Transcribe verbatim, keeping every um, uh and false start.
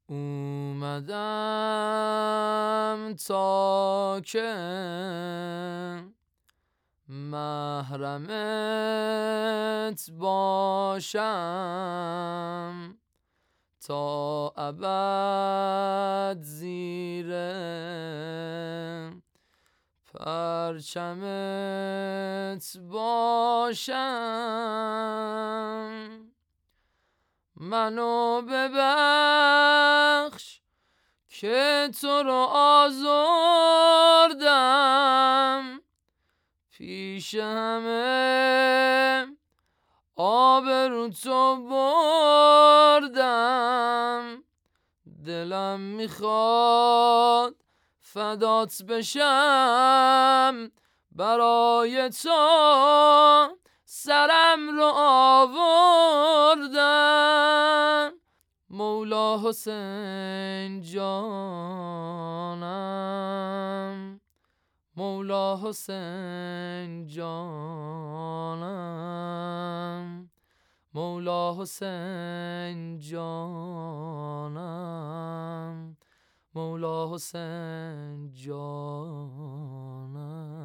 اومدم تا که محرمت باشم، تا ابد زیر پرچمت باشم. منو ببخش که تو رو آزردم، پیش همه آبرو تو بردم. دلم میخواد فدات بشم، برای تو سرم رو آوردم. مولا حسین جانم، مولا حسین جانم، مولا حسین جانم، مولا حسین جانم.